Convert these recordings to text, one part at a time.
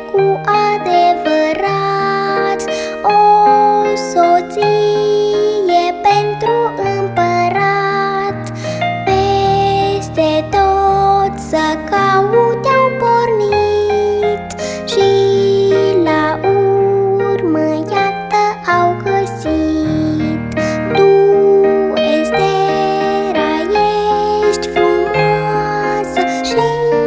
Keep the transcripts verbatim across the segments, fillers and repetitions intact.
cu adevărat, o soție pentru împărat. Peste tot să caute au pornit și la urmă iată au găsit. Tu, Estera, ești frumoasă și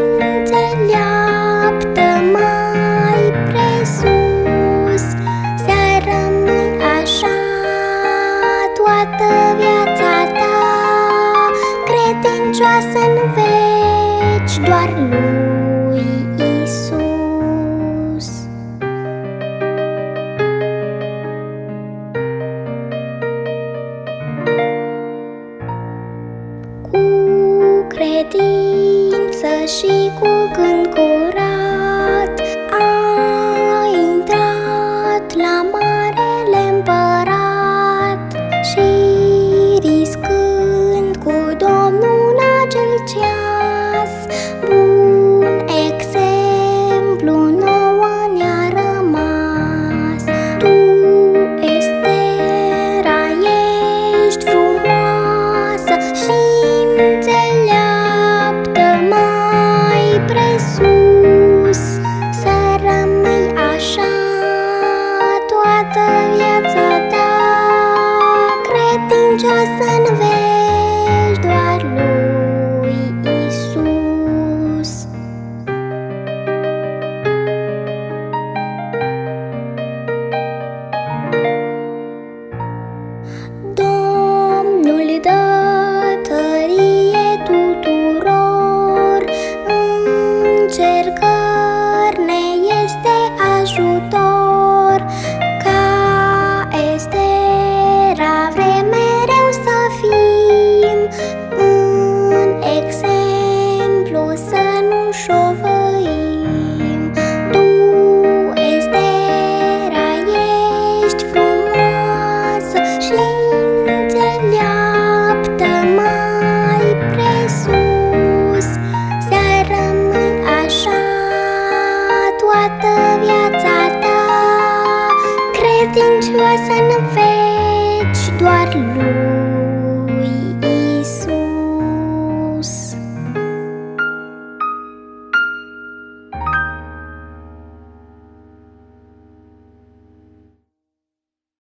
înțeleaptă mai presus. Să rămâi așa toată viața ta, credincioasă în veci doar lui Isus. Cu credință și cu gând curat a intrat la Marele Împărat și, riscând cu Domnul acel ceas, bun exemplu nouă ne-a rămas. Tu, Estera, ești frumoasă și înțeleaptă mai presus. Să rămâi așa toată viața ta, credincioasă în veci doar lui Isus. Domnul dă tărie tuturor, încercări ne este ajutor. Ca Estera vrem mereu să fim, în exemplu să nu șovăim. Tu, Estera, ești frumoasă și înțeleaptă mai presus. Să rămâi așa toată viața ta, credincioasă în veci doar lui